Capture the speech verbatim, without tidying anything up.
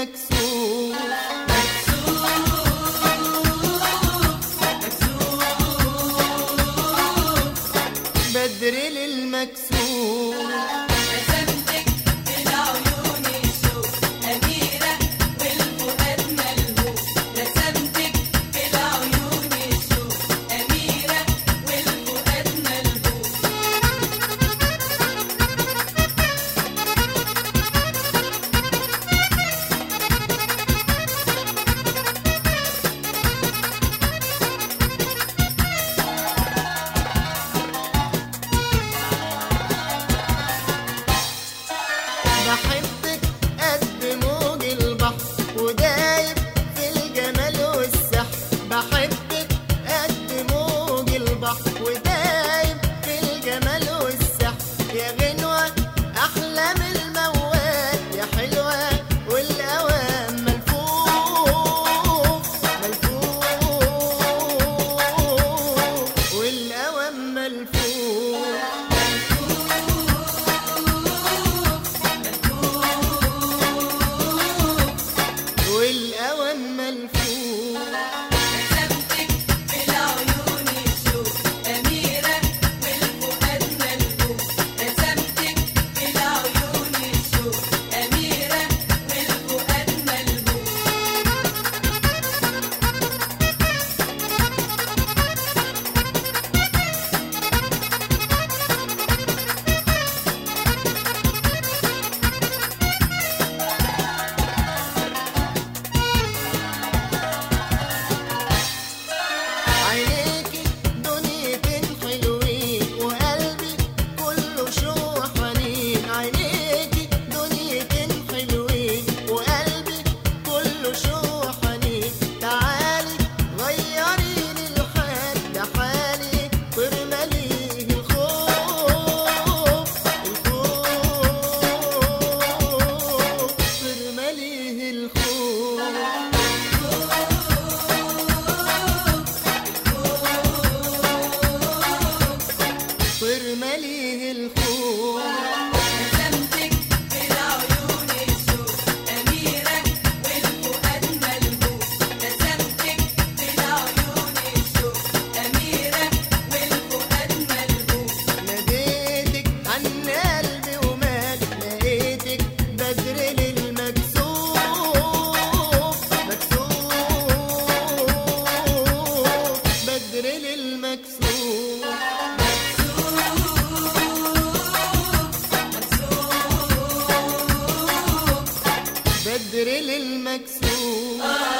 للمكسوف. بدر للمكسوف. رسمتك في العيون الشوق أميرة والفؤاد ملهوف. رسمتك في العيون الشوق أميرة والفؤاد ملهوف. بحبك قد موج البحر ودايب في الجمال والسحر. بحبك قد موج البحر ودايب في الجمال والسحر. يا غنوة أحلام الموال يا حلوة والأوام ملفوف ملفوف والأوام ملفوف. والأوام ملفوف. رسمتك في العيون الشوق أميرة والفؤاد ملهوف. رسمتك في العيون الشوق أميرة والفؤاد ملهوف. عينيكي دنيتين حلوين وقلبي كله شوق حنين. عينيكي دنيتين حلوين وقلبي كله شوق حنين. تعالي غيريلي الحال ده حالي وارمليه الخوف الخوف وارمليه الخوف. وارمليه الخوف. رسمتك في العيون الشوق أميرة والفؤاد ملهوف. رسمتك في العيون الشوق أميرة والفؤاد ملهوف. ناديتك عن قلبي ومالك لقيتك بدر للمكسوف مكسوف بدر للمكسوف. بدر للمكسوف.